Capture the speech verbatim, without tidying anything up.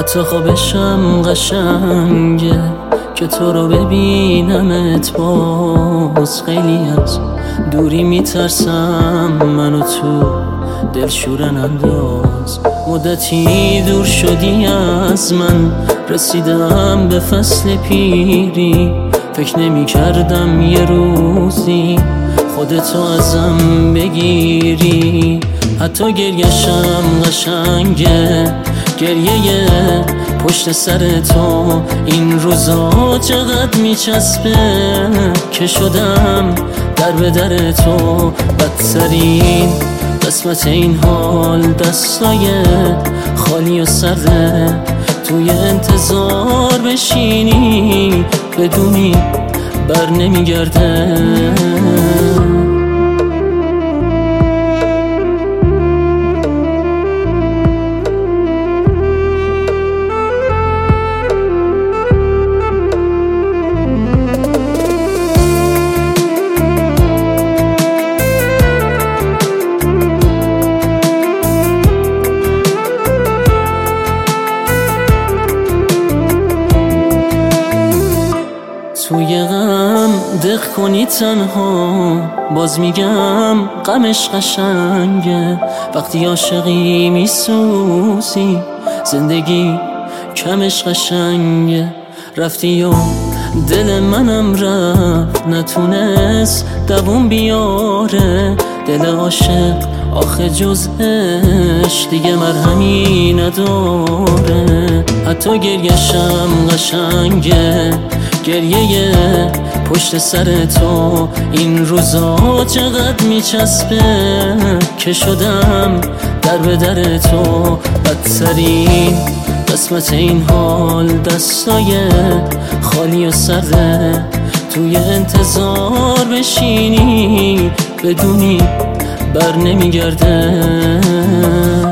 حتی خوابشم قشنگه که تو رو ببینمت باز. خیلی از دوری میترسم منو تو دلشورن انداز. مدتی دور شدی از من، رسیدم به فصل پیری. فکر نمی کردم یه روزی خودتو ازم بگیری. حتی گریشم قشنگه، گریه پشت سر تو این روزا چقدر میچسبه که شدم در به در تو. بدترین قسمت این حال دستای خالی و سره، توی انتظار بشینی بدونی بر نمیگرده. توی غم دق کنی تنها، باز میگم غمش قشنگه. وقتی عاشقی میسوزی زندگی کمش قشنگه. رفتی و دل منم رفت، نتونست دووم بیاره. دل عاشق آخه جزش دیگه مرهمی نداره. حتی گریشم قشنگه، گریه پشت سر تو این روزا چقدر میچسبه که شدم در به در تو. بدترین قسمت این حال دستای خالی و سره، توی انتظار بشینی بدونی بر نمیگرده.